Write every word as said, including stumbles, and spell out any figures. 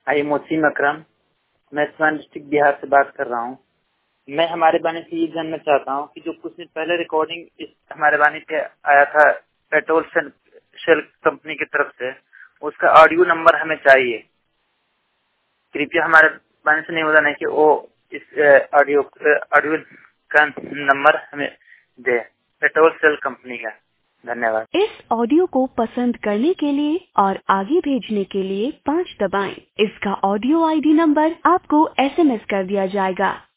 आई मोसीम अकरम, मैं सिवान डिस्ट्रिक्ट बिहार से बात कर रहा हूँ। मैं हमारे बानी से ये जानना चाहता हूँ कि जो कुछ दिन पहले रिकॉर्डिंग इस हमारे बानी पे आया था पेट्रोल शेल कंपनी की तरफ से, उसका ऑडियो नंबर हमें चाहिए। कृपया हमारे बानी से नहीं होता नहीं कि वो इस ऑडियो ऑडियो का नंबर हमें दे, पेट्रोल शेल कंपनी का। धन्यवाद। इस ऑडियो को पसंद करने के लिए और आगे भेजने के लिए पाँच दबाएं। इसका ऑडियो आईडी नंबर आपको एसएमएस कर दिया जाएगा।